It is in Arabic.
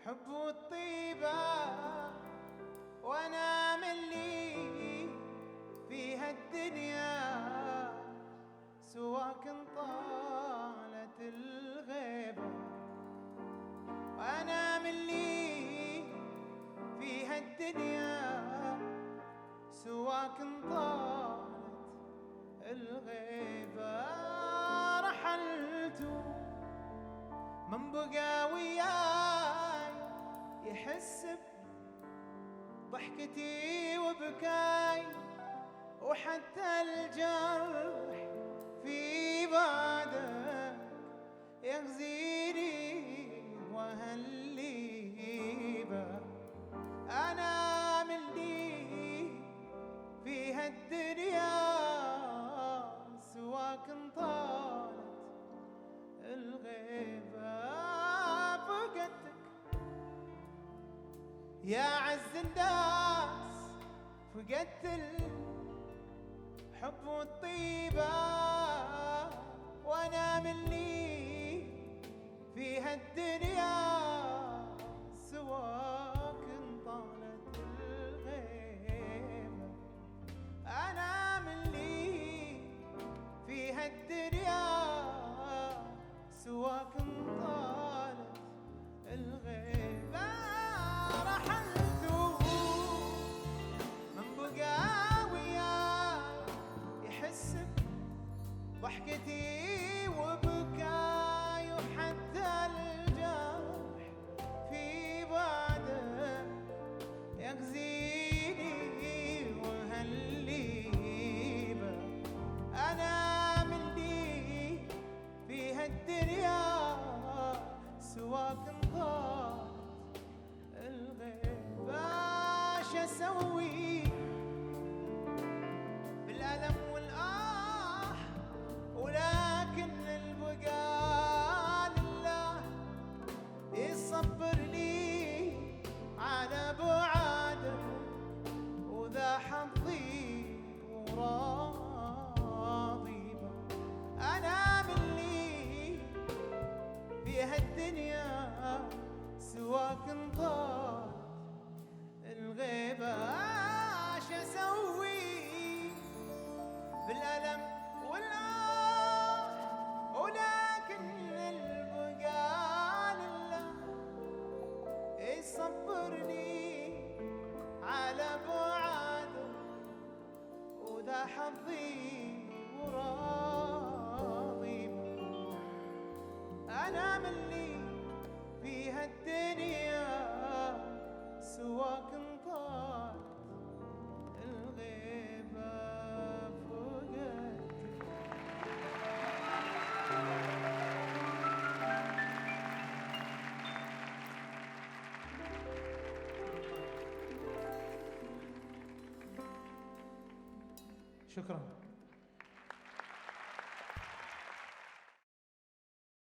حب والطيبة وانا ملي في هالدنيا سواك طالت الغيبة. وانا ملي في هالدنيا سواك طالت الغيبة. رحلت من بقى وياي يحس بضحكتي وبكاي، وحتى الجرح في بعدك يغزيني وهالليبة. أنا ملي في هالدنيا سواك طالت الغيبة. فقدتك يا عز الناس، فقدت الحب والطيبة وانا ملي في هالدنيا سواك طالت الغيبة. انا ملي في هالدنيا سواك طالت الغيبة. رحلت من بقى وياي يحس بضحكتي وبكاي، وحتى الجرح في بعده يغزيني وهالليبة. أنا ملي في هالدنيا سواك طالت الغيبة. شو اسوي بالألم والآه، ولكن البقاء لله يصبرني على بعاده، وذا حظي وراضي به. أنا ملي في هالدنيا سواك طالت الغيبة. شو اسوي بالألم والآه، ولكن البقاء لله يصبرني على بعاده، وذا حظي وراضي به. أنا ملي في هالدنيا سواك طالت الغيبة. فقدتك شكرا.